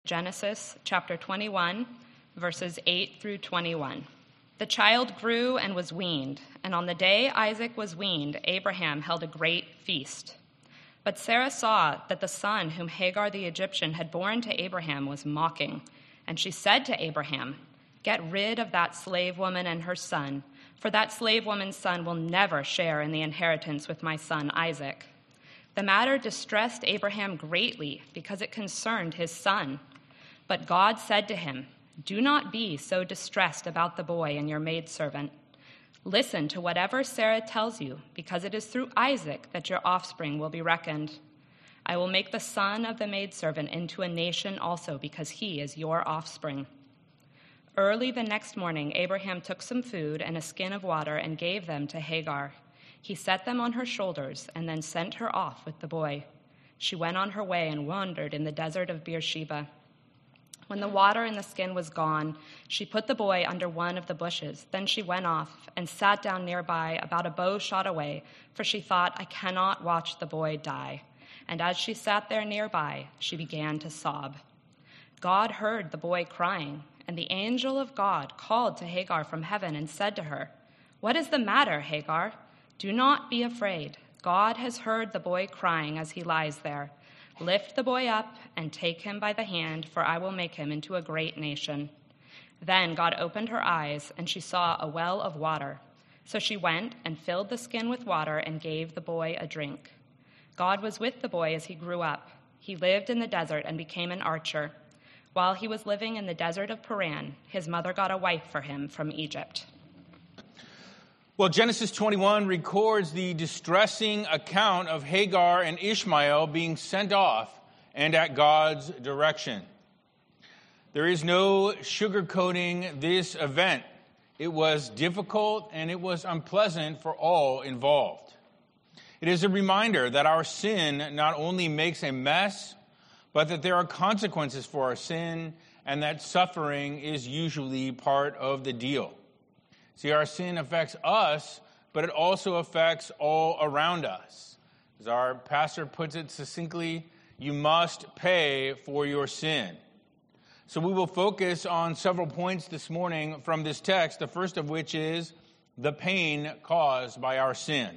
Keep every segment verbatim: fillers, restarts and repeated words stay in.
Genesis chapter twenty-one, verses eight through twenty-one. The child grew and was weaned, and on the day Isaac was weaned, Abraham held a great feast. But Sarah saw that the son whom Hagar the Egyptian had borne to Abraham was mocking, and she said to Abraham, "Get rid of that slave woman and her son, for that slave woman's son will never share in the inheritance with my son Isaac." The matter distressed Abraham greatly because it concerned his son. But God said to him, "Do not be so distressed about the boy and your maidservant. Listen to whatever Sarah tells you, because it is through Isaac that your offspring will be reckoned. I will make the son of the maidservant into a nation also, because he is your offspring." Early the next morning, Abraham took some food and a skin of water and gave them to Hagar. He set them on her shoulders and then sent her off with the boy. She went on her way and wandered in the desert of Beersheba. When the water in the skin was gone, she put the boy under one of the bushes. Then she went off and sat down nearby, about a bow shot away, for she thought, "I cannot watch the boy die." And as she sat there nearby, she began to sob. God heard the boy crying, and the angel of God called to Hagar from heaven and said to her, "What is the matter, Hagar? Do not be afraid. God has heard the boy crying as he lies there. Lift the boy up and take him by the hand, for I will make him into a great nation." Then God opened her eyes, and she saw a well of water. So she went and filled the skin with water and gave the boy a drink. God was with the boy as he grew up. He lived in the desert and became an archer. While he was living in the desert of Paran, his mother got a wife for him from Egypt. Well, Genesis twenty-one records the distressing account of Hagar and Ishmael being sent off and at God's direction. There is no sugarcoating this event. It was difficult and it was unpleasant for all involved. It is a reminder that our sin not only makes a mess, but that there are consequences for our sin and that suffering is usually part of the deal. See, our sin affects us, but it also affects all around us. As our pastor puts it succinctly, you must pay for your sin. So we will focus on several points this morning from this text, the first of which is the pain caused by our sin.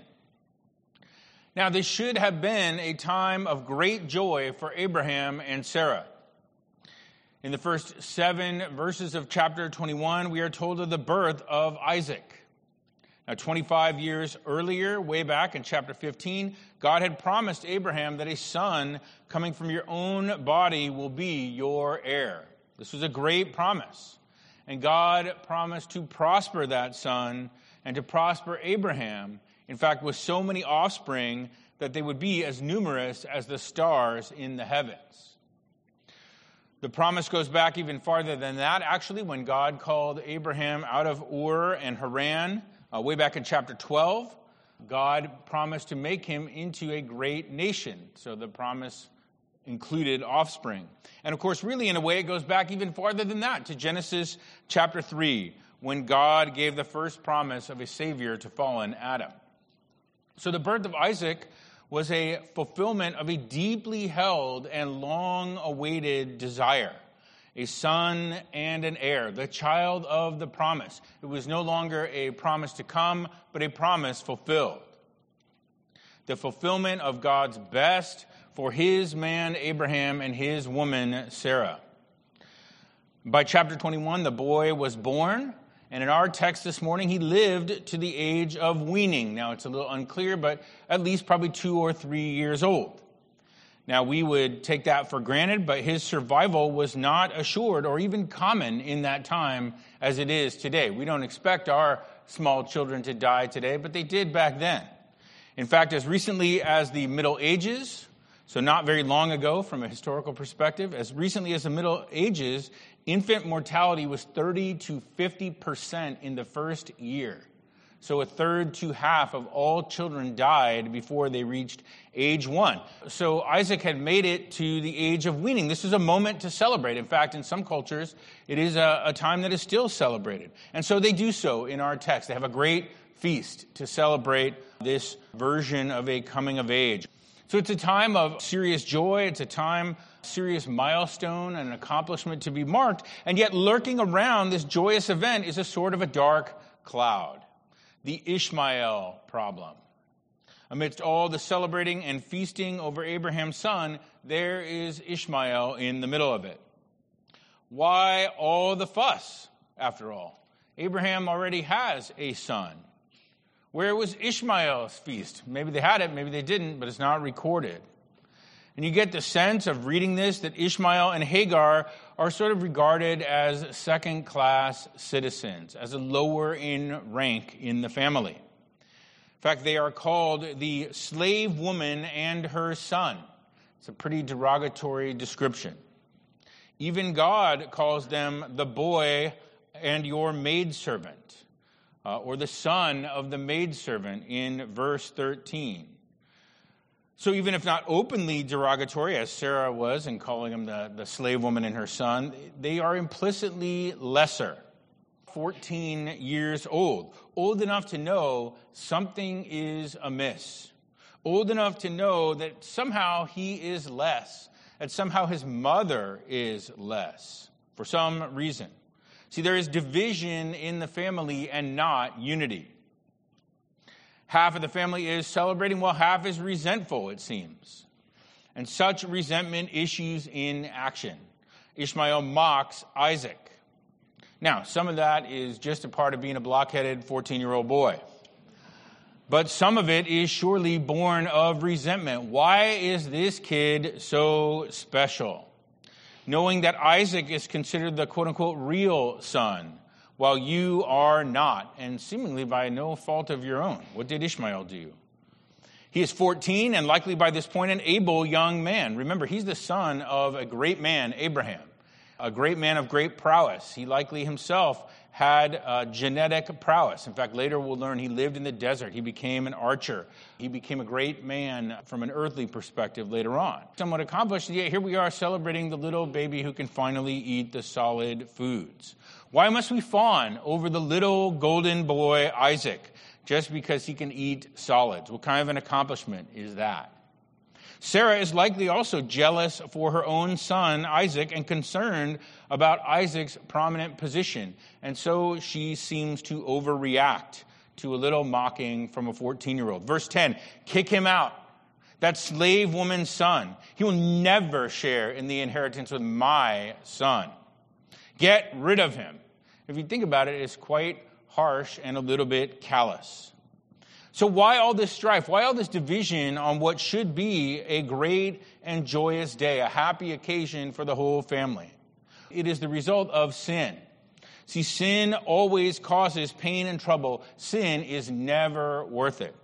Now, this should have been a time of great joy for Abraham and Sarah. In the first seven verses of chapter twenty-one, we are told of the birth of Isaac. Now, twenty-five years earlier, way back in chapter fifteen, God had promised Abraham that a son coming from your own body will be your heir. This was a great promise. And God promised to prosper that son and to prosper Abraham, in fact, with so many offspring that they would be as numerous as the stars in the heavens. The promise goes back even farther than that, actually, when God called Abraham out of Ur and Haran, uh, way back in chapter twelve. God promised to make him into a great nation. So the promise included offspring. And of course, really, in a way, it goes back even farther than that, to Genesis chapter three, when God gave the first promise of a Savior to fallen Adam. So the birth of Isaac was a fulfillment of a deeply held and long-awaited desire, a son and an heir, the child of the promise. It was no longer a promise to come, but a promise fulfilled. The fulfillment of God's best for his man Abraham and his woman Sarah. By chapter twenty-one, the boy was born. And in our text this morning, he lived to the age of weaning. Now, it's a little unclear, but at least probably two or three years old. Now, we would take that for granted, but his survival was not assured or even common in that time as it is today. We don't expect our small children to die today, but they did back then. In fact, as recently as the Middle Ages, so not very long ago from a historical perspective, as recently as the Middle Ages, infant mortality was thirty to fifty percent in the first year. So a third to half of all children died before they reached age one. So Isaac had made it to the age of weaning. This is a moment to celebrate. In fact, in some cultures, it is a, a time that is still celebrated. And so they do so in our text. They have a great feast to celebrate this version of a coming of age. So it's a time of serious joy. It's a time serious milestone, an accomplishment to be marked, and yet lurking around this joyous event is a sort of a dark cloud, the Ishmael problem. Amidst all the celebrating and feasting over Abraham's son, there is Ishmael in the middle of it. Why all the fuss, after all? Abraham already has a son. Where was Ishmael's feast? Maybe they had it, maybe they didn't, but it's not recorded. And you get the sense of reading this that Ishmael and Hagar are sort of regarded as second-class citizens, as a lower in rank in the family. In fact, they are called the slave woman and her son. It's a pretty derogatory description. Even God calls them the boy and your maidservant, uh, or the son of the maidservant in verse thirteen. So even if not openly derogatory, as Sarah was in calling him the, the slave woman and her son, they are implicitly lesser. fourteen years old, old enough to know something is amiss, old enough to know that somehow he is less, that somehow his mother is less, for some reason. See, there is division in the family and not unity. Half of the family is celebrating while half is resentful, it seems. And such resentment issues in action. Ishmael mocks Isaac. Now, some of that is just a part of being a blockheaded fourteen-year-old boy. But some of it is surely born of resentment. Why is this kid so special? Knowing that Isaac is considered the quote-unquote real son, while you are not, and seemingly by no fault of your own. What did Ishmael do? He is fourteen and likely by this point an able young man. Remember, he's the son of a great man, Abraham, a great man of great prowess. He likely himself had uh, genetic prowess. In fact, later we'll learn he lived in the desert. He became an archer. He became a great man from an earthly perspective later on. Somewhat accomplished, yet here we are celebrating the little baby who can finally eat the solid foods. Why must we fawn over the little golden boy Isaac just because he can eat solids? What kind of an accomplishment is that? Sarah is likely also jealous for her own son, Isaac, and concerned about Isaac's prominent position. And so she seems to overreact to a little mocking from a fourteen-year-old. Verse ten, kick him out. That slave woman's son. He will never share in the inheritance with my son. Get rid of him. If you think about it, it's quite harsh and a little bit callous. So why all this strife? Why all this division on what should be a great and joyous day, a happy occasion for the whole family? It is the result of sin. See, sin always causes pain and trouble. Sin is never worth it.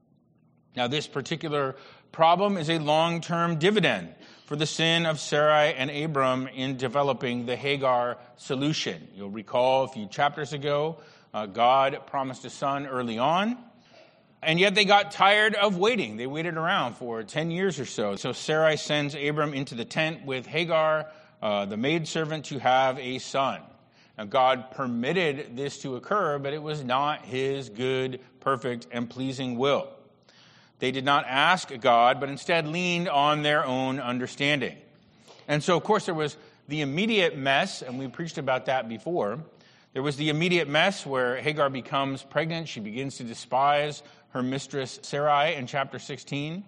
Now, this particular problem is a long-term dividend for the sin of Sarai and Abram in developing the Hagar solution. You'll recall a few chapters ago, uh, God promised a son early on. And yet they got tired of waiting. They waited around for ten years or so. So Sarai sends Abram into the tent with Hagar, uh, the maidservant, to have a son. Now God permitted this to occur, but it was not his good, perfect, and pleasing will. They did not ask God, but instead leaned on their own understanding. And so, of course, there was the immediate mess, and we preached about that before. There was the immediate mess where Hagar becomes pregnant. She begins to despise her mistress Sarai in chapter sixteen.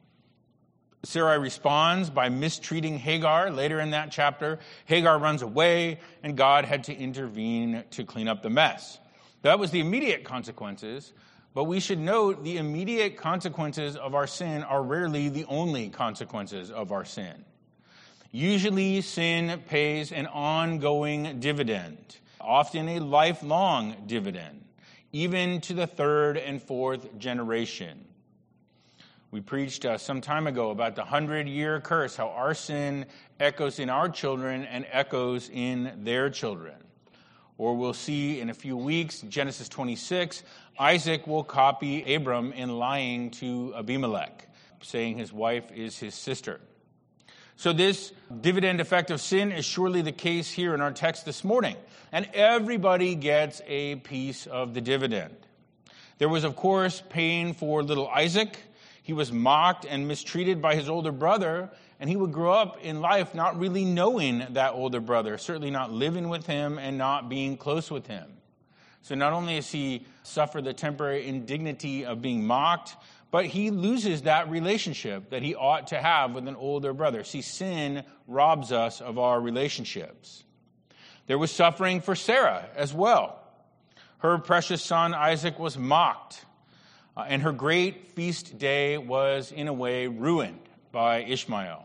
Sarai responds by mistreating Hagar. Later in that chapter, Hagar runs away, and God had to intervene to clean up the mess. That was the immediate consequences, but we should note the immediate consequences of our sin are rarely the only consequences of our sin. Usually, sin pays an ongoing dividend, often a lifelong dividend, even to the third and fourth generation. We preached uh, some time ago about the hundred-year curse, how our sin echoes in our children and echoes in their children. Or we'll see in a few weeks, Genesis twenty-six, Isaac will copy Abram in lying to Abimelech, saying his wife is his sister. So this dividend effect of sin is surely the case here in our text this morning. And everybody gets a piece of the dividend. There was, of course, pain for little Isaac. He was mocked and mistreated by his older brother, and he would grow up in life not really knowing that older brother, certainly not living with him and not being close with him. So not only does he suffer the temporary indignity of being mocked, but he loses that relationship that he ought to have with an older brother. See, sin robs us of our relationships. There was suffering for Sarah as well. Her precious son Isaac was mocked, uh, and her great feast day was in a way ruined by Ishmael.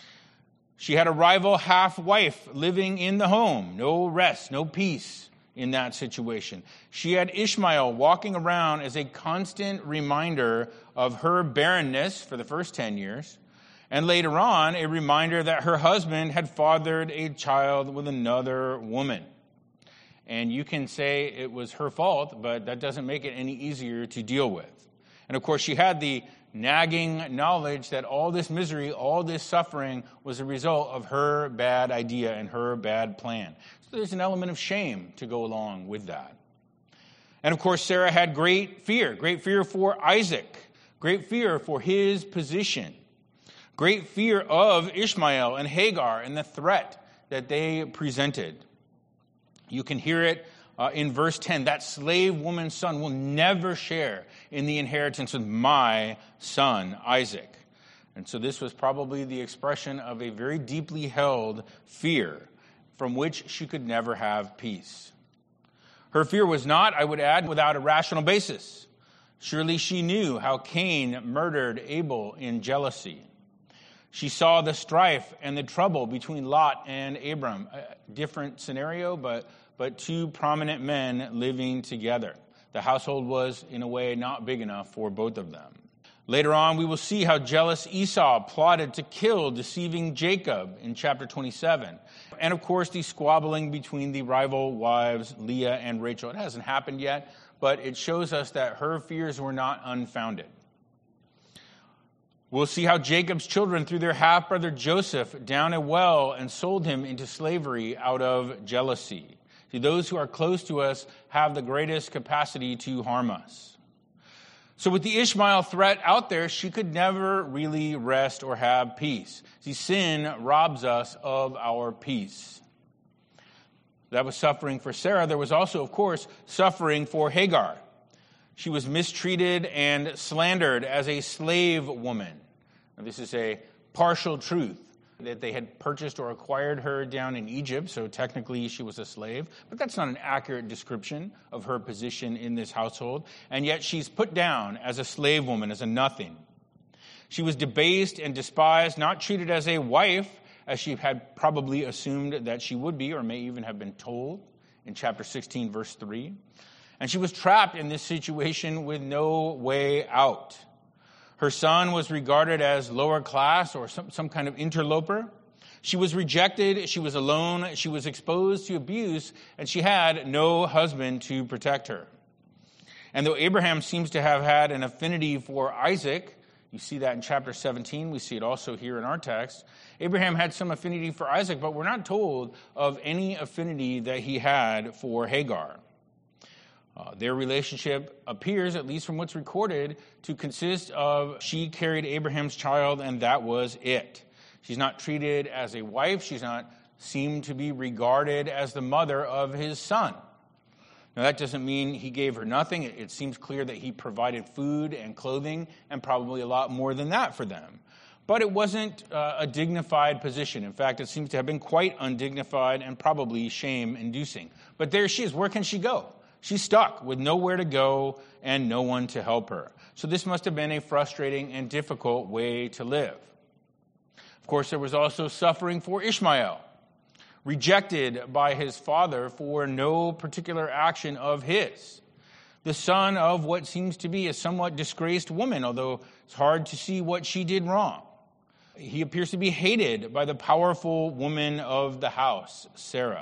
She had a rival half-wife living in the home. No rest, no peace in that situation. She had Ishmael walking around as a constant reminder of her barrenness for the first ten years, and later on, a reminder that her husband had fathered a child with another woman. And you can say it was her fault, but that doesn't make it any easier to deal with. And of course, she had the nagging knowledge that all this misery, all this suffering was a result of her bad idea and her bad plan. So there's an element of shame to go along with that. And of course, Sarah had great fear, great fear for Isaac, great fear for his position, great fear of Ishmael and Hagar and the threat that they presented. You can hear it uh, in verse ten. That slave woman's son will never share in the inheritance of my son, Isaac. And so this was probably the expression of a very deeply held fear from which she could never have peace. Her fear was not, I would add, without a rational basis. Surely she knew how Cain murdered Abel in jealousy. She saw the strife and the trouble between Lot and Abram. A different scenario, but, but two prominent men living together. The household was, in a way, not big enough for both of them. Later on, we will see how jealous Esau plotted to kill deceiving Jacob in chapter twenty-seven. And of course, the squabbling between the rival wives, Leah and Rachel. It hasn't happened yet, but it shows us that her fears were not unfounded. We'll see how Jacob's children threw their half-brother Joseph down a well and sold him into slavery out of jealousy. See, those who are close to us have the greatest capacity to harm us. So with the Ishmael threat out there, she could never really rest or have peace. See, sin robs us of our peace. That was suffering for Sarah. There was also, of course, suffering for Hagar. She was mistreated and slandered as a slave woman. Now, this is a partial truth, that they had purchased or acquired her down in Egypt, so technically she was a slave. But that's not an accurate description of her position in this household. And yet she's put down as a slave woman, as a nothing. She was debased and despised, not treated as a wife, as she had probably assumed that she would be, or may even have been told in chapter sixteen, verse three. And she was trapped in this situation with no way out. Her son was regarded as lower class or some, some kind of interloper. She was rejected, she was alone, she was exposed to abuse, and she had no husband to protect her. And though Abraham seems to have had an affinity for Isaac, you see that in chapter seventeen, we see it also here in our text. Abraham had some affinity for Isaac, but we're not told of any affinity that he had for Hagar. Uh, their relationship appears, at least from what's recorded, to consist of she carried Abraham's child and that was it. She's not treated as a wife. She's not seemed to be regarded as the mother of his son. Now, that doesn't mean he gave her nothing. It, it seems clear that he provided food and clothing and probably a lot more than that for them. But it wasn't uh, a dignified position. In fact, it seems to have been quite undignified and probably shame-inducing. But there she is. Where can she go? She's stuck with nowhere to go and no one to help her. So this must have been a frustrating and difficult way to live. Of course, there was also suffering for Ishmael, rejected by his father for no particular action of his. The son of what seems to be a somewhat disgraced woman, although it's hard to see what she did wrong. He appears to be hated by the powerful woman of the house, Sarah.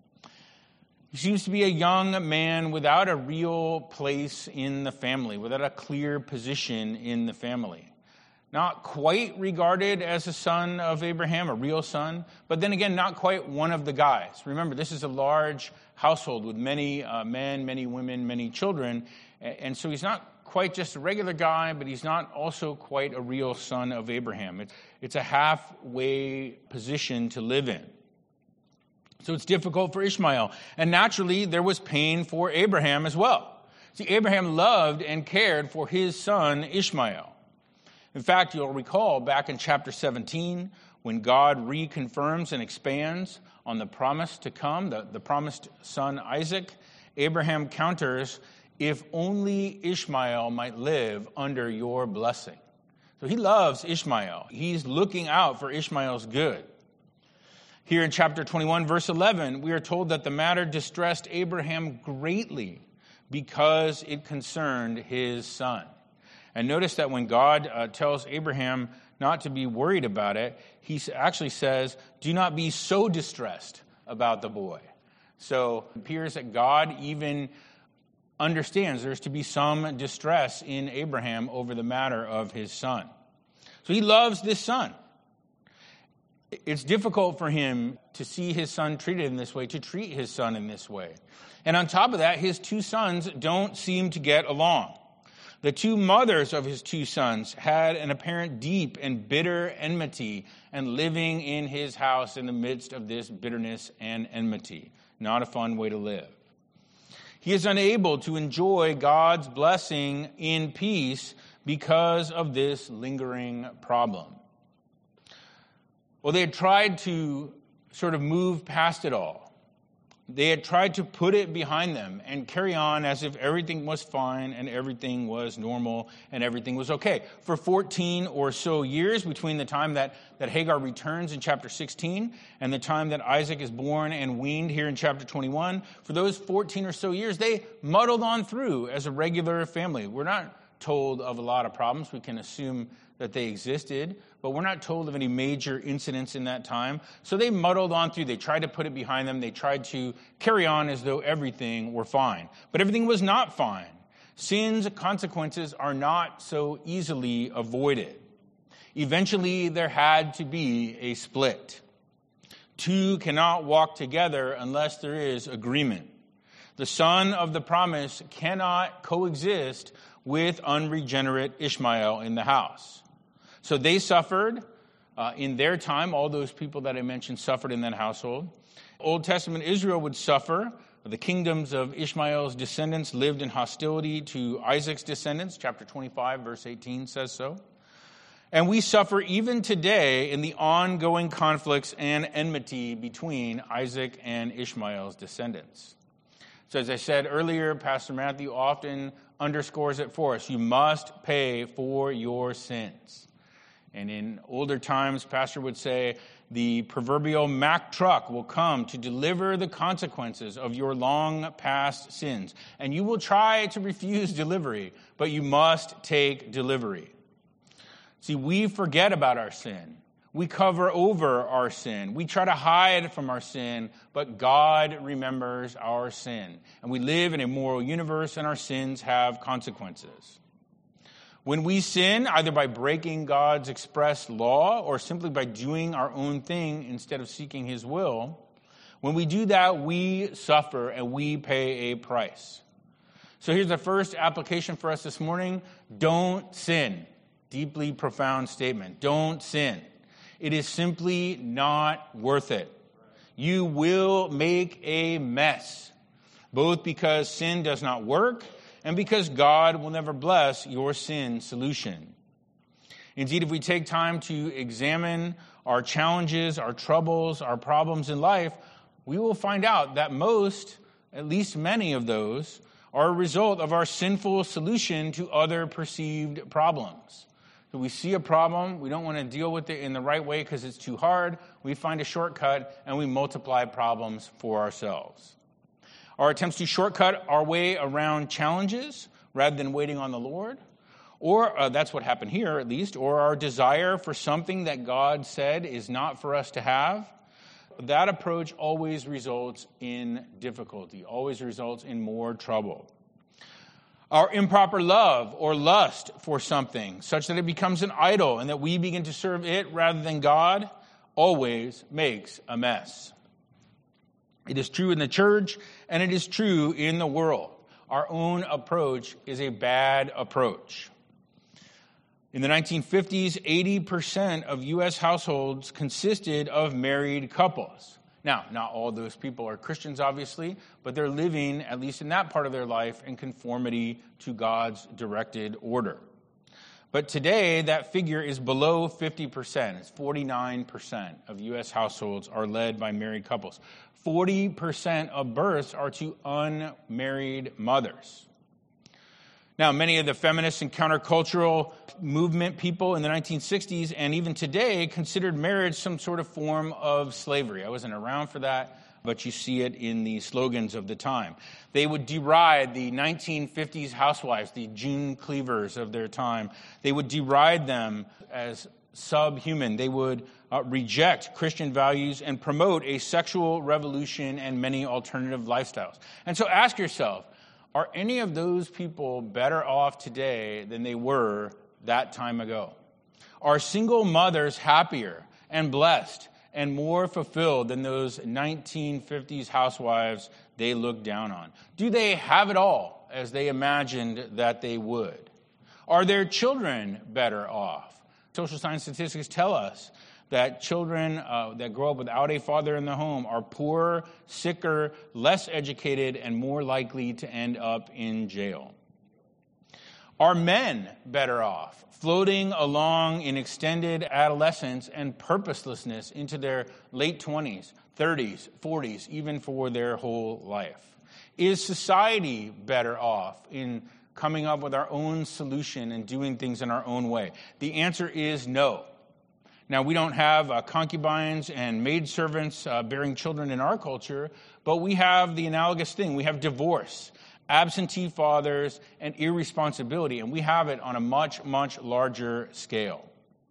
He seems to be a young man without a real place in the family, without a clear position in the family. Not quite regarded as a son of Abraham, a real son, but then again, not quite one of the guys. Remember, this is a large household with many uh, men, many women, many children, and so he's not quite just a regular guy, but he's not also quite a real son of Abraham. It's, it's a halfway position to live in. So it's difficult for Ishmael. And naturally, there was pain for Abraham as well. See, Abraham loved and cared for his son Ishmael. In fact, you'll recall back in chapter seventeen, when God reconfirms and expands on the promise to come, the, the promised son Isaac, Abraham counters, if only Ishmael might live under your blessing. So he loves Ishmael. He's looking out for Ishmael's good. Here in chapter twenty-one, verse eleven, we are told that the matter distressed Abraham greatly because it concerned his son. And notice that when God uh, tells Abraham not to be worried about it, he actually says, do not be so distressed about the boy. So it appears that God even understands there's to be some distress in Abraham over the matter of his son. So he loves this son. It's difficult for him to see his son treated in this way, to treat his son in this way. And on top of that, his two sons don't seem to get along. The two mothers of his two sons had an apparent deep and bitter enmity and living in his house in the midst of this bitterness and enmity. Not a fun way to live. He is unable to enjoy God's blessing in peace because of this lingering problem. Well, they had tried to sort of move past it all. They had tried to put it behind them and carry on as if everything was fine and everything was normal and everything was okay. For fourteen or so years between the time that, that Hagar returns in chapter sixteen and the time that Isaac is born and weaned here in chapter twenty-one, for those fourteen or so years, they muddled on through as a regular family. We're not told of a lot of problems. We can assume that they existed, but we're not told of any major incidents in that time. So they muddled on through. They tried to put it behind them. They tried to carry on as though everything were fine. But everything was not fine. Sin's consequences are not so easily avoided. Eventually, there had to be a split. Two cannot walk together unless there is agreement. The son of the promise cannot coexist with unregenerate Ishmael in the house. So they suffered uh, in their time. All those people that I mentioned suffered in that household. Old Testament Israel would suffer. The kingdoms of Ishmael's descendants lived in hostility to Isaac's descendants. Chapter twenty-five, verse eighteen says so. And we suffer even today in the ongoing conflicts and enmity between Isaac and Ishmael's descendants. So as I said earlier, Pastor Matthew often underscores it for us. You must pay for your sins. And in older times, Pastor would say, the proverbial Mack truck will come to deliver the consequences of your long past sins. And you will try to refuse delivery, but you must take delivery. See, we forget about our sin. We cover over our sin. We try to hide from our sin, but God remembers our sin. And we live in a moral universe, and our sins have consequences. When we sin, either by breaking God's express law or simply by doing our own thing instead of seeking his will, when we do that, we suffer and we pay a price. So here's the first application for us this morning. Don't sin. Deeply profound statement. Don't sin. It is simply not worth it. You will make a mess, both because sin does not work and because God will never bless your sin solution. Indeed, if we take time to examine our challenges, our troubles, our problems in life, we will find out that most, at least many of those, are a result of our sinful solution to other perceived problems. So we see a problem, we don't want to deal with it in the right way because it's too hard. We find a shortcut and we multiply problems for ourselves. Our attempts to shortcut our way around challenges rather than waiting on the Lord, or uh, that's what happened here at least, or our desire for something that God said is not for us to have, that approach always results in difficulty, always results in more trouble. Our improper love or lust for something, such that it becomes an idol and that we begin to serve it rather than God, always makes a mess. It is true in the church, and it is true in the world. our own approach is a bad approach. In the nineteen fifties, eighty percent of U S households consisted of married couples. Now, not all those people are Christians, obviously, but they're living, at least in that part of their life, in conformity to God's directed order. But today, that figure is below fifty percent. It's forty-nine percent of U S households are led by married couples. forty percent of births are to unmarried mothers. Now, many of the feminist and countercultural movement people in the nineteen sixties and even today considered marriage some sort of form of slavery. I wasn't around for that, but you see it in the slogans of the time. They would deride the nineteen fifties housewives, the June Cleavers of their time. They would deride them as subhuman. They would uh, reject Christian values and promote a sexual revolution and many alternative lifestyles. And so ask yourself, are any of those people better off today than they were that time ago? Are single mothers happier and blessed and more fulfilled than those nineteen fifties housewives they looked down on? Do they have it all as they imagined that they would? Are their children better off? Social science statistics tell us that children uh, that grow up without a father in the home are poorer, sicker, less educated, and more likely to end up in jail. Are men better off, floating along in extended adolescence and purposelessness into their late twenties, thirties, forties, even for their whole life? Is society better off in coming up with our own solution and doing things in our own way? The answer is no. Now, we don't have uh, concubines and maidservants uh, bearing children in our culture, but we have the analogous thing. We have divorce, absentee fathers, and irresponsibility, and we have it on a much, much larger scale.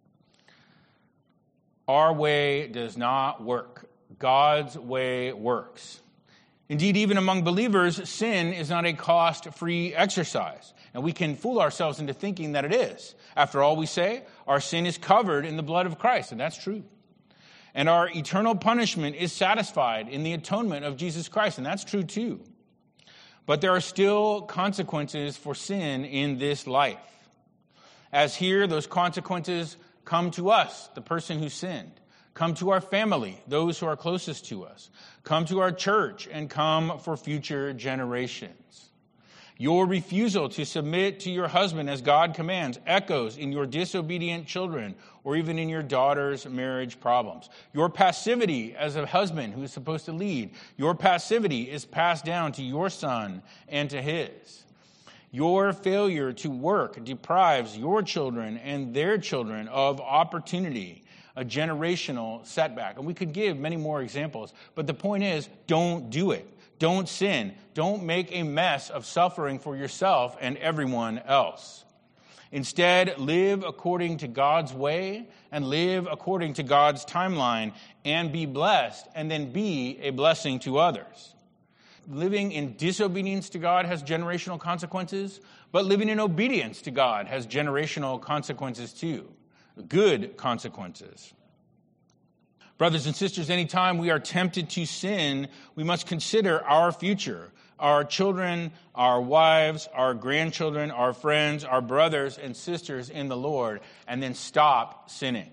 Our way does not work. God's way works. Indeed, even among believers, sin is not a cost-free exercise. And we can fool ourselves into thinking that it is. After all, we say, our sin is covered in the blood of Christ, and that's true. And our eternal punishment is satisfied in the atonement of Jesus Christ, and that's true too. But there are still consequences for sin in this life. As here, those consequences come to us, the person who sinned. Come to our family, those who are closest to us. Come to our church, and come for future generations. Your refusal to submit to your husband as God commands echoes in your disobedient children or even in your daughter's marriage problems. Your passivity as a husband who is supposed to lead, your passivity is passed down to your son and to his. Your failure to work deprives your children and their children of opportunity, a generational setback. And we could give many more examples, but the point is, don't do it. Don't sin. Don't make a mess of suffering for yourself and everyone else. Instead, live according to God's way and live according to God's timeline and be blessed and then be a blessing to others. Living in disobedience to God has generational consequences, but living in obedience to God has generational consequences too. Good consequences. Brothers and sisters, anytime we are tempted to sin, we must consider our future, our children, our wives, our grandchildren, our friends, our brothers and sisters in the Lord, and then stop sinning.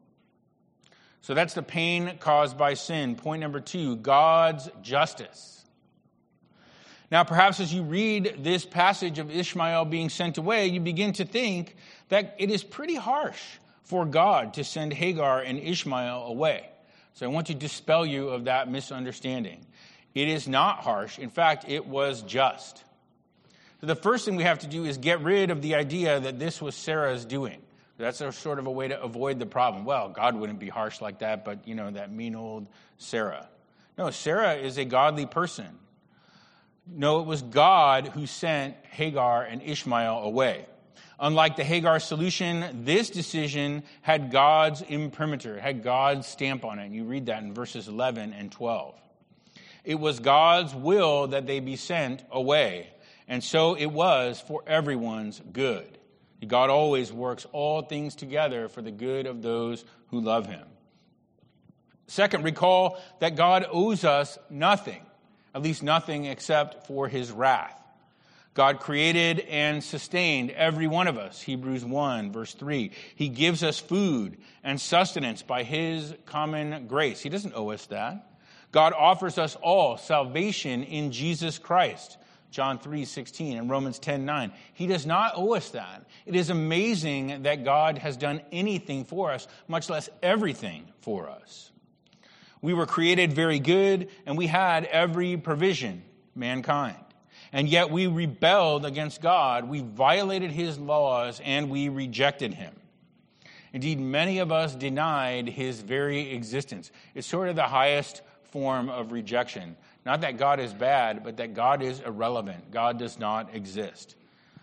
So that's the pain caused by sin. Point number two, God's justice. Now, perhaps as you read this passage of Ishmael being sent away, you begin to think that it is pretty harsh for God to send Hagar and Ishmael away. So I want to dispel you of that misunderstanding. It is not harsh. In fact, it was just. So the first thing we have to do is get rid of the idea that this was Sarah's doing. That's a sort of a way to avoid the problem. Well, God wouldn't be harsh like that, but, you know, that mean old Sarah. No, Sarah is a godly person. No, it was God who sent Hagar and Ishmael away. Unlike the Hagar solution, this decision had God's imprimatur, had God's stamp on it. You read that in verses eleven and twelve. It was God's will that they be sent away, and so it was for everyone's good. God always works all things together for the good of those who love him. Second, recall that God owes us nothing, at least nothing except for his wrath. God created and sustained every one of us. Hebrews one, verse three. He gives us food and sustenance by his common grace. He doesn't owe us that. God offers us all salvation in Jesus Christ. John three sixteen and Romans ten nine. He does not owe us that. It is amazing that God has done anything for us, much less everything for us. We were created very good, and we had every provision, mankind. And yet we rebelled against God, we violated his laws, and we rejected him. Indeed, many of us denied his very existence. It's sort of the highest form of rejection. Not that God is bad, but that God is irrelevant. God does not exist.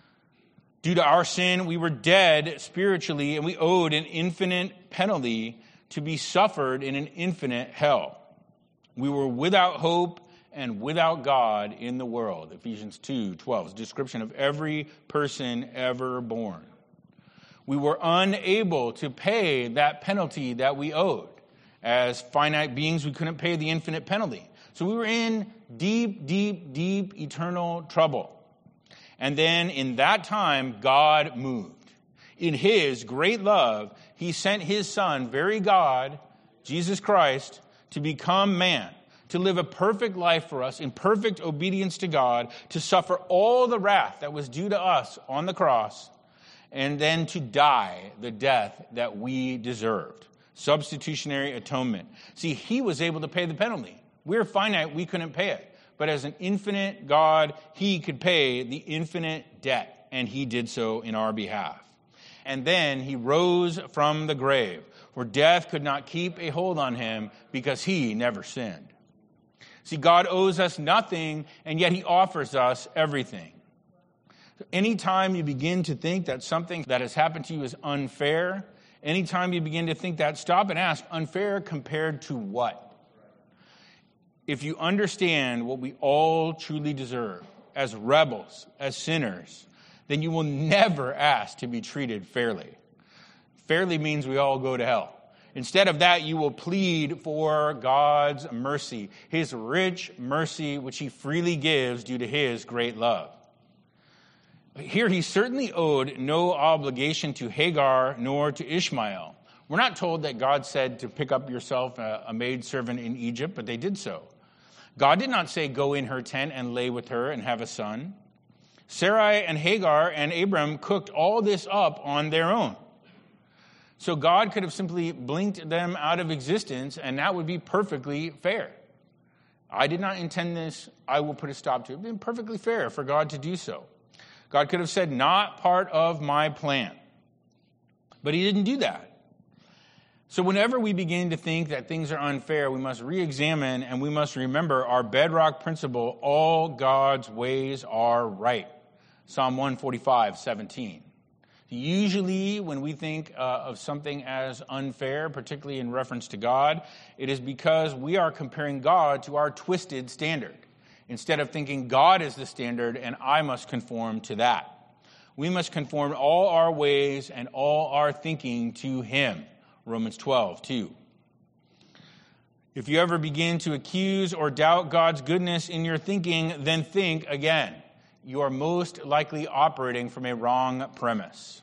Due to our sin, we were dead spiritually, and we owed an infinite penalty to be suffered in an infinite hell. We were without hope and without God in the world. Ephesians two twelve is a description of every person ever born. We were unable to pay that penalty that we owed. As finite beings, we couldn't pay the infinite penalty. So we were in deep, deep, deep eternal trouble. And then in that time, God moved. In his great love, he sent his son, very God, Jesus Christ, to become man, to live a perfect life for us in perfect obedience to God, to suffer all the wrath that was due to us on the cross, and then to die the death that we deserved. Substitutionary atonement. See, he was able to pay the penalty. We're finite, we couldn't pay it. But as an infinite God, he could pay the infinite debt, and he did so in our behalf. And then he rose from the grave, where death could not keep a hold on him because he never sinned. See, God owes us nothing, and yet he offers us everything. So anytime you begin to think that something that has happened to you is unfair, anytime you begin to think that, stop and ask, unfair compared to what? If you understand what we all truly deserve as rebels, as sinners, then you will never ask to be treated fairly. Fairly means we all go to hell. Instead of that, you will plead for God's mercy, his rich mercy, which he freely gives due to his great love. Here, he certainly owed no obligation to Hagar nor to Ishmael. We're not told that God said to pick up yourself a, a maidservant in Egypt, but they did so. God did not say, go in her tent and lay with her and have a son. Sarai and Hagar and Abram cooked all this up on their own. So God could have simply blinked them out of existence, and that would be perfectly fair. I did not intend this. I will put a stop to it. It would have been perfectly fair for God to do so. God could have said, not part of my plan. But he didn't do that. So whenever we begin to think that things are unfair, we must re-examine and we must remember our bedrock principle, all God's ways are right. Psalm one forty-five, seventeen. Usually when we think uh, of something as unfair, particularly in reference to God, it is because we are comparing God to our twisted standard, instead of thinking God is the standard and I must conform to that. We must conform all our ways and all our thinking to him. Romans twelve, two. If you ever begin to accuse or doubt God's goodness in your thinking, then think again. You are most likely operating from a wrong premise.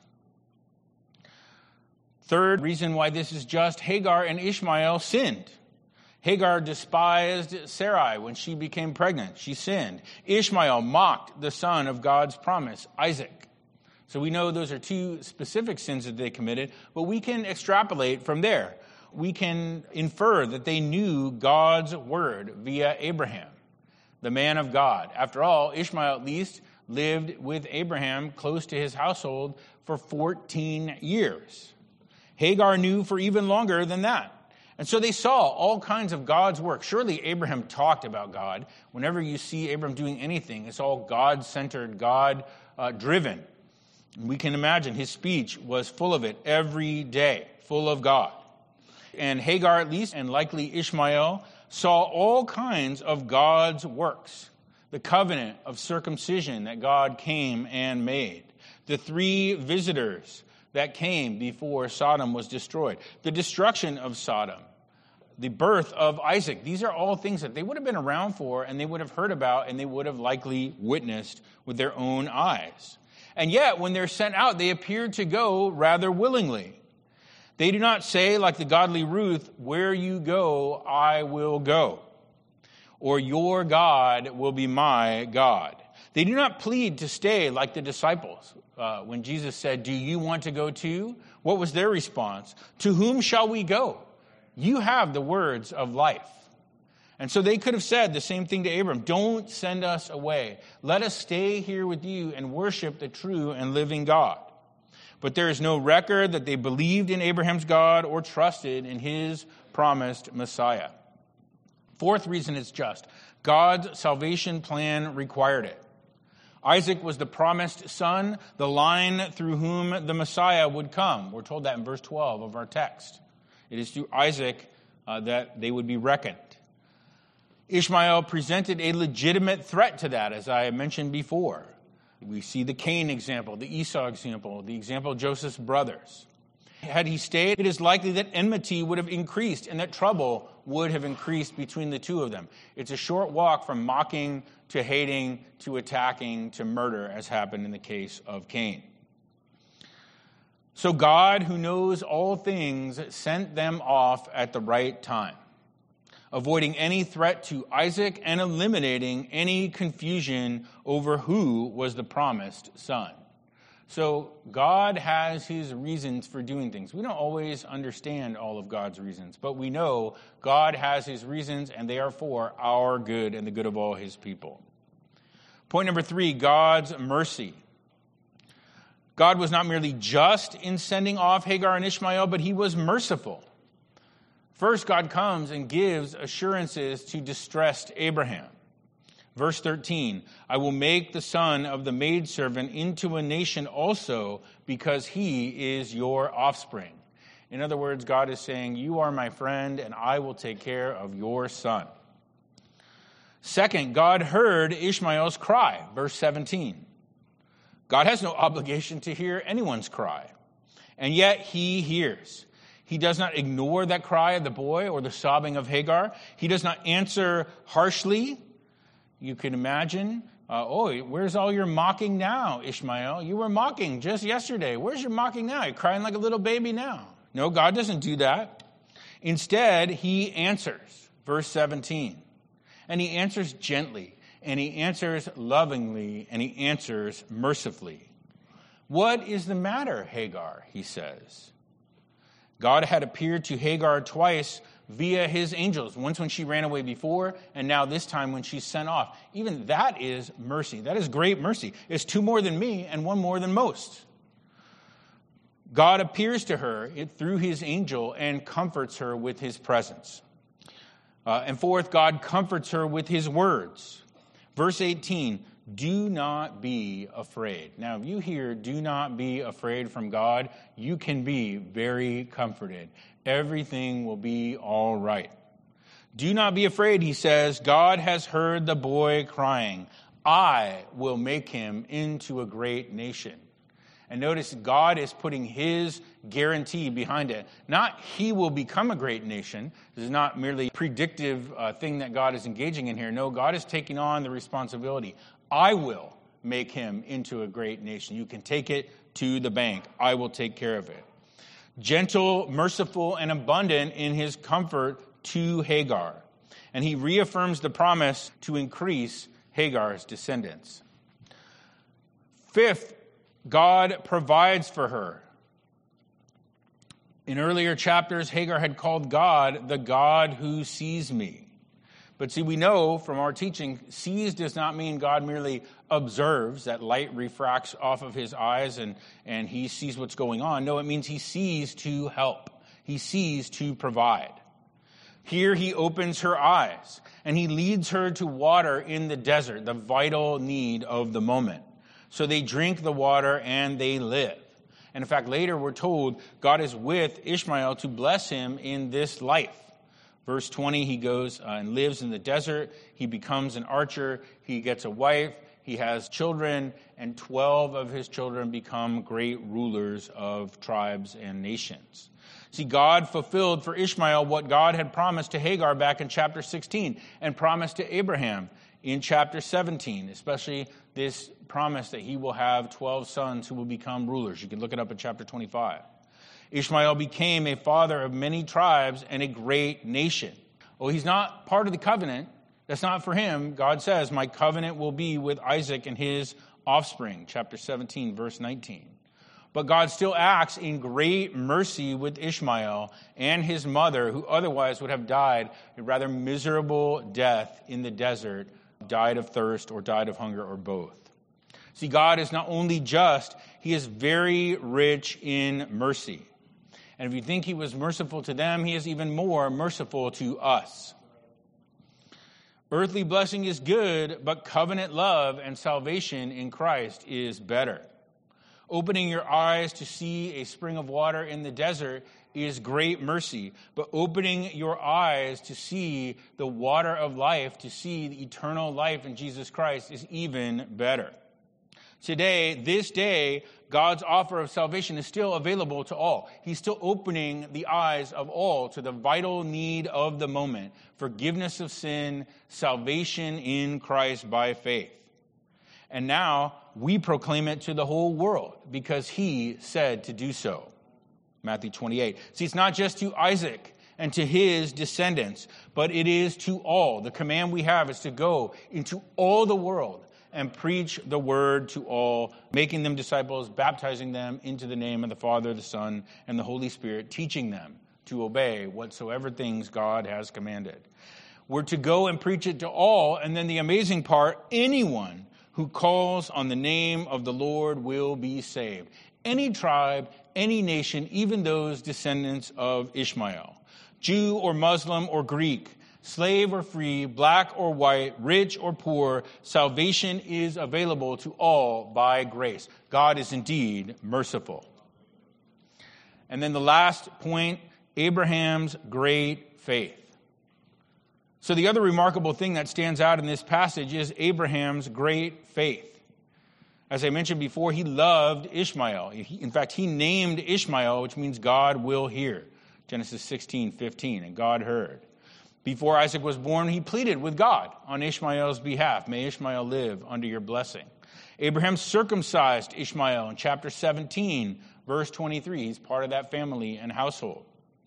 Third reason why this is just, Hagar and Ishmael sinned. Hagar despised Sarai when she became pregnant. She sinned. Ishmael mocked the son of God's promise, Isaac. So we know those are two specific sins that they committed, but we can extrapolate from there. We can infer that they knew God's word via Abraham, the man of God. After all, Ishmael at least lived with Abraham close to his household for fourteen years. Hagar knew for even longer than that. And so they saw all kinds of God's work. Surely Abraham talked about God. Whenever you see Abraham doing anything, it's all God-centered, God-driven. We can imagine his speech was full of it every day, full of God. And Hagar at least, and likely Ishmael, saw all kinds of God's works. The covenant of circumcision that God came and made. The three visitors that came before Sodom was destroyed. The destruction of Sodom. the birth of Isaac. These are all things that they would have been around for, and they would have heard about, and they would have likely witnessed with their own eyes. And yet, when they're sent out, they appear to go rather willingly. They do not say, like the godly Ruth, "Where you go, I will go," or "Your God will be my God." They do not plead to stay like the disciples. Uh, when Jesus said, "Do you want to go too?" What was their response? "To whom shall we go? You have the words of life." And so they could have said the same thing to Abram. "Don't send us away. Let us stay here with you and worship the true and living God." But there is no record that they believed in Abraham's God or trusted in his promised Messiah. Fourth reason it's just. God's salvation plan required it. Isaac was the promised son, the line through whom the Messiah would come. We're told that in verse twelve of our text. It is through Isaac uh, that they would be reckoned. Ishmael presented a legitimate threat to that, as I mentioned before. We see the Cain example, the Esau example, the example of Joseph's brothers. Had he stayed, it is likely that enmity would have increased and that trouble would have increased between the two of them. It's a short walk from mocking to hating to attacking to murder, as happened in the case of Cain. So God, who knows all things, sent them off at the right time, avoiding any threat to Isaac and eliminating any confusion over who was the promised son. So God has his reasons for doing things. We don't always understand all of God's reasons, but we know God has his reasons, and they are for our good and the good of all his people. Point number three, God's mercy. God was not merely just in sending off Hagar and Ishmael, but he was merciful. First, God comes and gives assurances to distressed Abraham. Verse thirteen, "I will make the son of the maidservant into a nation also, because he is your offspring." In other words, God is saying, "You are my friend, and I will take care of your son." Second, God heard Ishmael's cry. Verse seventeen. God has no obligation to hear anyone's cry, and yet he hears. He does not ignore that cry of the boy or the sobbing of Hagar. He does not answer harshly. You can imagine, uh, oh, where's all your mocking now, Ishmael? You were mocking just yesterday. Where's your mocking now? You're crying like a little baby now. No, God doesn't do that. Instead, he answers. Verse seventeen. And he answers gently, and he answers lovingly, and he answers mercifully. "What is the matter, Hagar?" he says. God had appeared to Hagar twice via his angels, once when she ran away before, and now this time when she's sent off. Even that is mercy. That is great mercy. It's two more than me and one more than most. God appears to her through his angel and comforts her with his presence. Uh, and fourth, God comforts her with his words. Verse eighteen, "Do not be afraid." Now, if you hear "do not be afraid" from God, you can be very comforted. Everything will be all right. "Do not be afraid," he says. "God has heard the boy crying. I will make him into a great nation." And notice God is putting his guarantee behind it. Not he will become a great nation. This is not merely a predictive uh, thing that God is engaging in here. No, God is taking on the responsibility. I will make him into a great nation. You can take it to the bank. I will take care of it. Gentle, merciful, and abundant in his comfort to Hagar. And he reaffirms the promise to increase Hagar's descendants. Fifth, God provides for her. In earlier chapters, Hagar had called God the God who sees me. But see, we know from our teaching, sees does not mean God merely observes, that light refracts off of his eyes and, and he sees what's going on. No, it means he sees to help. He sees to provide. Here he opens her eyes and he leads her to water in the desert, the vital need of the moment. So they drink the water and they live. And in fact, later we're told God is with Ishmael to bless him in this life. Verse twenty, he goes uh, and lives in the desert. He becomes an archer. He gets a wife. He has children. And twelve of his children become great rulers of tribes and nations. See, God fulfilled for Ishmael what God had promised to Hagar back in chapter sixteen and promised to Abraham in chapter seventeen, especially this promise that he will have twelve sons who will become rulers. You can look it up in chapter twenty-five. Ishmael became a father of many tribes and a great nation. Well, he's not part of the covenant. That's not for him. God says, my covenant will be with Isaac and his offspring, chapter seventeen, verse nineteen. But God still acts in great mercy with Ishmael and his mother, who otherwise would have died a rather miserable death in the desert, died of thirst or died of hunger or both. See, God is not only just, he is very rich in mercy. And if you think he was merciful to them, he is even more merciful to us. Earthly blessing is good, but covenant love and salvation in Christ is better. Opening your eyes to see a spring of water in the desert is great mercy, but opening your eyes to see the water of life, to see the eternal life in Jesus Christ is even better. Today, this day, God's offer of salvation is still available to all. He's still opening the eyes of all to the vital need of the moment: forgiveness of sin, salvation in Christ by faith. And now we proclaim it to the whole world because he said to do so. Matthew twenty-eight. See, it's not just to Isaac and to his descendants, but it is to all. The command we have is to go into all the world and preach the word to all, making them disciples, baptizing them into the name of the Father, the Son, and the Holy Spirit, teaching them to obey whatsoever things God has commanded. We're to go and preach it to all, and then the amazing part, anyone who calls on the name of the Lord will be saved. Any tribe, any nation, even those descendants of Ishmael, Jew or Muslim or Greek, slave or free, black or white, rich or poor, salvation is available to all by grace. God is indeed merciful. And then the last point, Abraham's great faith. So the other remarkable thing that stands out in this passage is Abraham's great faith. As I mentioned before, he loved Ishmael. In fact, he named Ishmael, which means God will hear. Genesis sixteen fifteen, and God heard. Before Isaac was born, he pleaded with God on Ishmael's behalf. May Ishmael live under your blessing. Abraham circumcised Ishmael in chapter seventeen, verse twenty-three. He's part of that family and household.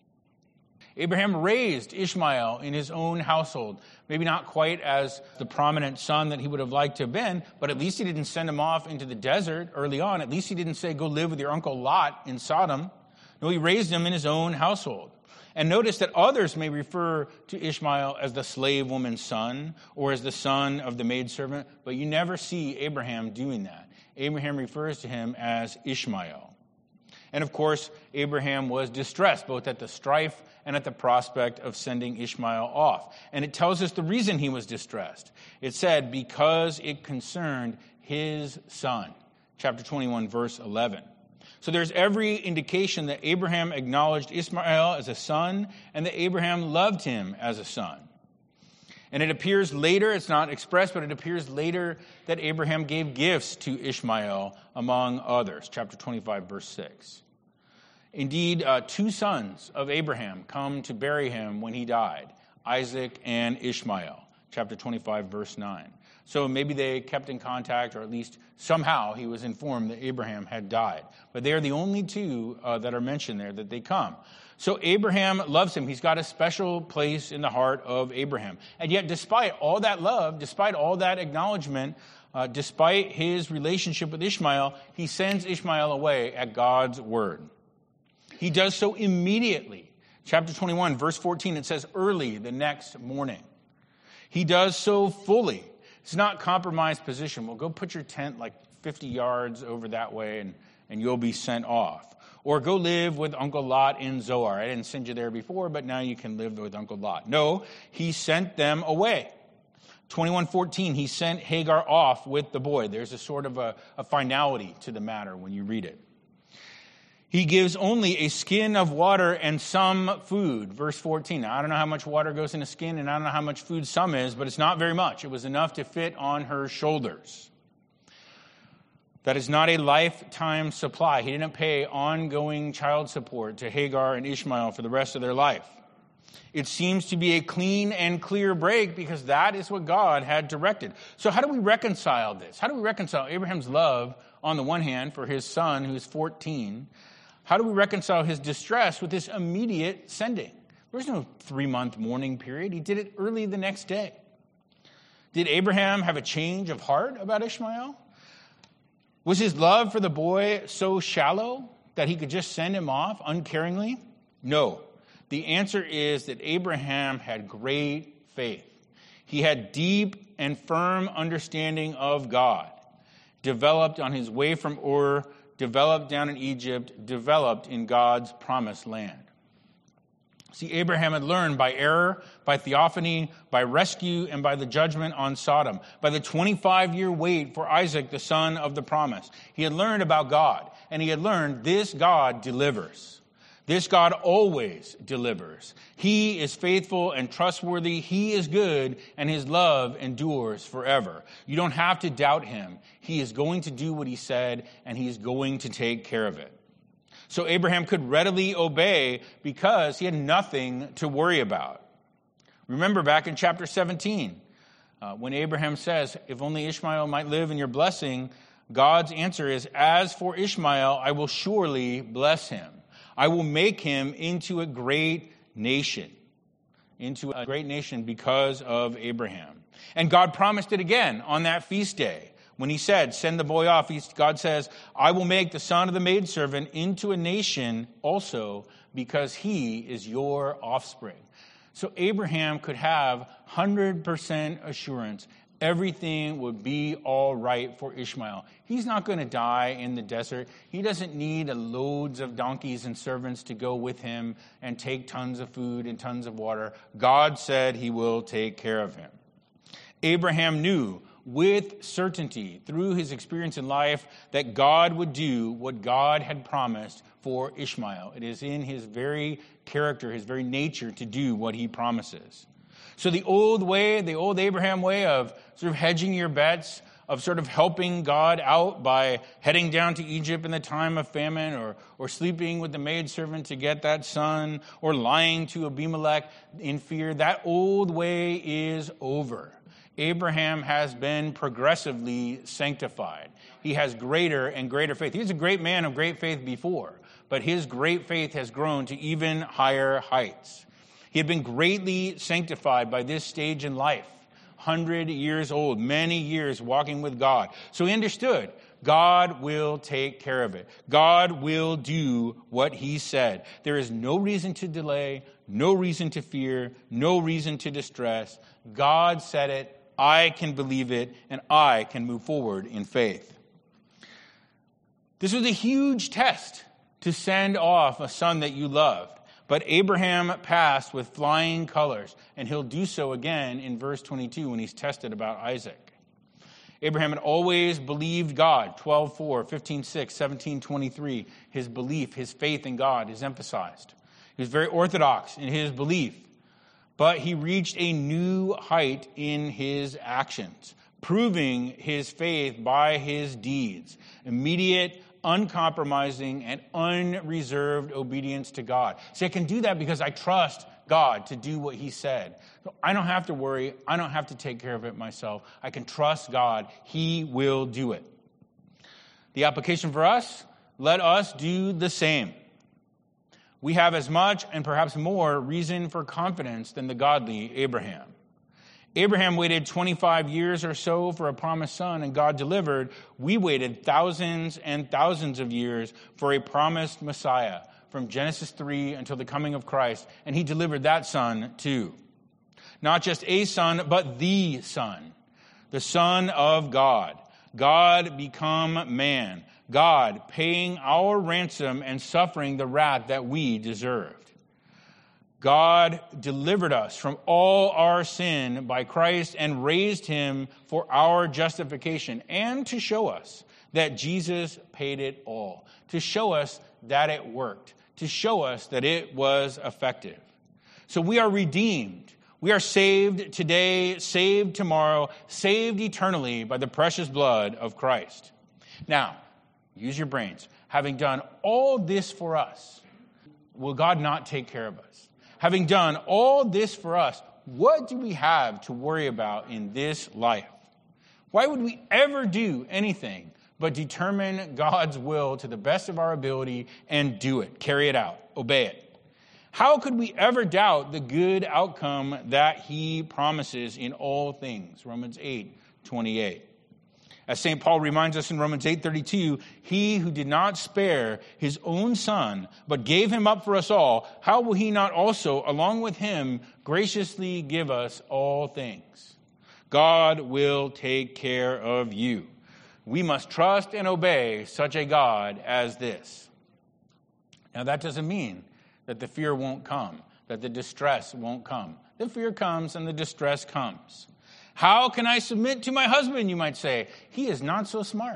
Abraham raised Ishmael in his own household. Maybe not quite as the prominent son that he would have liked to have been, but at least he didn't send him off into the desert early on. At least he didn't say, go live with your uncle Lot in Sodom. No, he raised him in his own household. And notice that others may refer to Ishmael as the slave woman's son or as the son of the maidservant, but you never see Abraham doing that. Abraham refers to him as Ishmael. And of course, Abraham was distressed both at the strife and at the prospect of sending Ishmael off. And it tells us the reason he was distressed. It said, because it concerned his son. Chapter twenty-one, verse eleven. So there's every indication that Abraham acknowledged Ishmael as a son and that Abraham loved him as a son. And it appears later, it's not expressed, but it appears later that Abraham gave gifts to Ishmael among others. Chapter twenty-five, verse six. Indeed, uh, two sons of Abraham come to bury him when he died, Isaac and Ishmael. Chapter twenty-five, verse nine. So maybe they kept in contact, or at least somehow he was informed that Abraham had died. But they are the only two uh, that are mentioned there that they come. So Abraham loves him. He's got a special place in the heart of Abraham. And yet, despite all that love, despite all that acknowledgement, uh, despite his relationship with Ishmael, he sends Ishmael away at God's word. He does so immediately. Chapter twenty-one, verse fourteen, it says, early the next morning. He does so fully. It's not compromised position. Well, go put your tent like fifty yards over that way and, and you'll be sent off. Or go live with Uncle Lot in Zoar. I didn't send you there before, but now you can live with Uncle Lot. No, he sent them away. twenty-one fourteen, he sent Hagar off with the boy. There's a sort of a, a finality to the matter when you read it. He gives only a skin of water and some food. Verse fourteen. Now, I don't know how much water goes in a skin, and I don't know how much food some is, but it's not very much. It was enough to fit on her shoulders. That is not a lifetime supply. He didn't pay ongoing child support to Hagar and Ishmael for the rest of their life. It seems to be a clean and clear break because that is what God had directed. So how do we reconcile this? How do we reconcile Abraham's love on the one hand for his son who's fourteen? How do we reconcile his distress with this immediate sending? There was no three-month mourning period. He did it early the next day. Did Abraham have a change of heart about Ishmael? Was his love for the boy so shallow that he could just send him off uncaringly? No. The answer is that Abraham had great faith. He had deep and firm understanding of God, developed on his way from Ur, developed down in Egypt, developed in God's promised land. See, Abraham had learned by error, by theophany, by rescue, and by the judgment on Sodom, by the twenty-five-year wait for Isaac, the son of the promise. He had learned about God, and he had learned this God delivers. This God always delivers. He is faithful and trustworthy. He is good, and his love endures forever. You don't have to doubt him. He is going to do what he said, and he is going to take care of it. So Abraham could readily obey because he had nothing to worry about. Remember back in chapter seventeen, uh, when Abraham says, if only Ishmael might live in your blessing, God's answer is, as for Ishmael, I will surely bless him. I will make him into a great nation, into a great nation because of Abraham. And God promised it again on that feast day. When he said, send the boy off, God says, I will make the son of the maidservant into a nation also because he is your offspring. So Abraham could have one hundred percent assurance everything would be all right for Ishmael. He's not going to die in the desert. He doesn't need loads of donkeys and servants to go with him and take tons of food and tons of water. God said he will take care of him. Abraham knew with certainty through his experience in life that God would do what God had promised for Ishmael. It is in his very character, his very nature to do what he promises. So the old way, the old Abraham way of sort of hedging your bets, of sort of helping God out by heading down to Egypt in the time of famine, or, or sleeping with the maidservant to get that son, or lying to Abimelech in fear, that old way is over. Abraham has been progressively sanctified. He has greater and greater faith. He was a great man of great faith before, but his great faith has grown to even higher heights. He had been greatly sanctified by this stage in life, one hundred years old, many years walking with God. So he understood God will take care of it. God will do what he said. There is no reason to delay, no reason to fear, no reason to distress. God said it, I can believe it, and I can move forward in faith. This was a huge test to send off a son that you loved. But Abraham passed with flying colors, and he'll do so again in verse twenty-two when he's tested about Isaac. Abraham had always believed God, twelve four, fifteen six, seventeen twenty-three. His belief, his faith in God is emphasized. He was very orthodox in his belief, but he reached a new height in his actions, proving his faith by his deeds. Immediate, uncompromising, and unreserved obedience to God. See, I can do that because I trust God to do what he said. So I don't have to worry. I don't have to take care of it myself. I can trust God. He will do it. The application for us, let us do the same. We have as much and perhaps more reason for confidence than the godly Abraham. Abraham waited twenty-five years or so for a promised son, and God delivered. We waited thousands and thousands of years for a promised Messiah from Genesis three until the coming of Christ, and he delivered that son too. Not just a son, but the Son, the Son of God. God become man. God paying our ransom and suffering the wrath that we deserved. God delivered us from all our sin by Christ and raised him for our justification, and to show us that Jesus paid it all, to show us that it worked, to show us that it was effective. So we are redeemed. We are saved today, saved tomorrow, saved eternally by the precious blood of Christ. Now, use your brains. Having done all this for us, will God not take care of us? Having done all this for us, what do we have to worry about in this life? Why would we ever do anything but determine God's will to the best of our ability and do it, carry it out, obey it? How could we ever doubt the good outcome that he promises in all things? Romans eight twenty-eight. As Saint Paul reminds us in Romans eight thirty-two, he who did not spare his own son, but gave him up for us all, how will he not also, along with him, graciously give us all things? God will take care of you. We must trust and obey such a God as this. Now, that doesn't mean that the fear won't come, that the distress won't come. The fear comes and the distress comes. How can I submit to my husband, you might say? He is not so smart.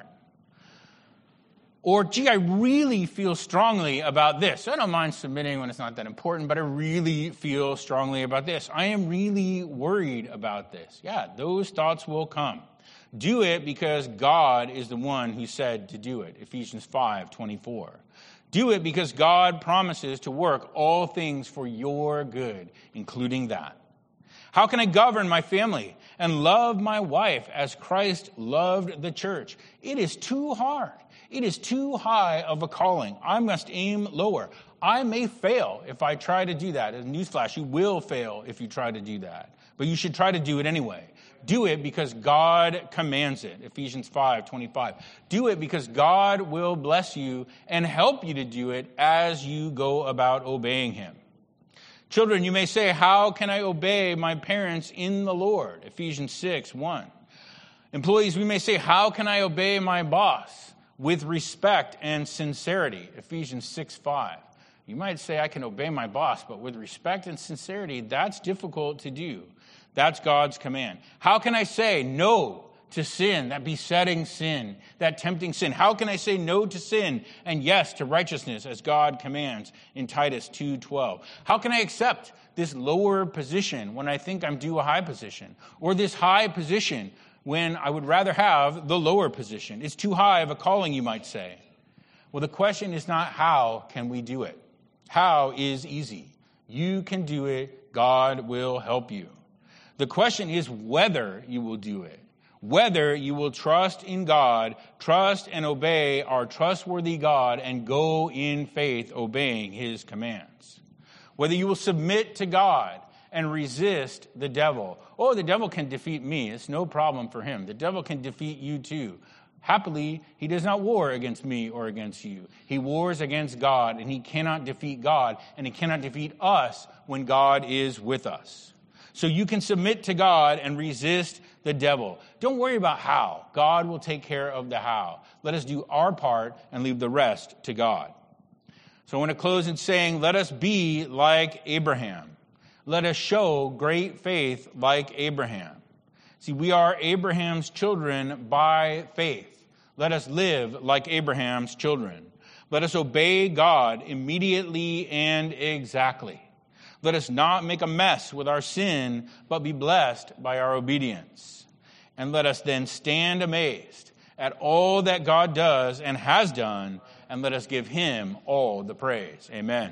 Or, gee, I really feel strongly about this. I don't mind submitting when it's not that important, but I really feel strongly about this. I am really worried about this. Yeah, those thoughts will come. Do it because God is the one who said to do it. Ephesians five twenty-four. Do it because God promises to work all things for your good, including that. How can I govern my family and love my wife as Christ loved the church? It is too hard. It is too high of a calling. I must aim lower. I may fail if I try to do that. As a newsflash, you will fail if you try to do that. But you should try to do it anyway. Do it because God commands it. Ephesians five twenty-five. Do it because God will bless you and help you to do it as you go about obeying him. Children, you may say, how can I obey my parents in the Lord? Ephesians six one. Employees, we may say, how can I obey my boss with respect and sincerity? Ephesians six five. You might say, I can obey my boss, but with respect and sincerity, that's difficult to do. That's God's command. How can I say no to sin, that besetting sin, that tempting sin? How can I say no to sin and yes to righteousness as God commands in Titus two twelve? How can I accept this lower position when I think I'm due a high position? Or this high position when I would rather have the lower position? It's too high of a calling, you might say. Well, the question is not how can we do it. How is easy. You can do it. God will help you. The question is whether you will do it. Whether you will trust in God, trust and obey our trustworthy God, and go in faith obeying his commands. Whether you will submit to God and resist the devil. Oh, the devil can defeat me. It's no problem for him. The devil can defeat you too. Happily, he does not war against me or against you. He wars against God, and he cannot defeat God, and he cannot defeat us when God is with us. So you can submit to God and resist the devil. Don't worry about how. God will take care of the how. Let us do our part and leave the rest to God. So I want to close in saying, let us be like Abraham. Let us show great faith like Abraham. See, we are Abraham's children by faith. Let us live like Abraham's children. Let us obey God immediately and exactly. Let us not make a mess with our sin, but be blessed by our obedience. And let us then stand amazed at all that God does and has done, and let us give him all the praise. Amen.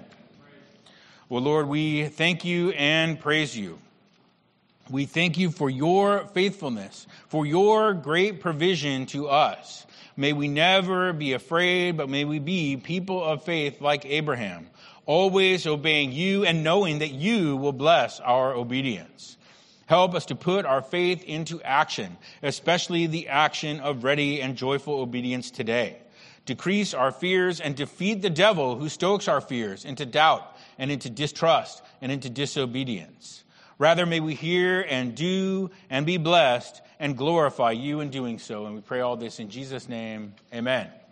Well, Lord, we thank you and praise you. We thank you for your faithfulness, for your great provision to us. May we never be afraid, but may we be people of faith like Abraham, always obeying you and knowing that you will bless our obedience. Help us to put our faith into action, especially the action of ready and joyful obedience today. Decrease our fears and defeat the devil who stokes our fears into doubt and into distrust and into disobedience. Rather, may we hear and do and be blessed and glorify you in doing so. And we pray all this in Jesus' name. Amen.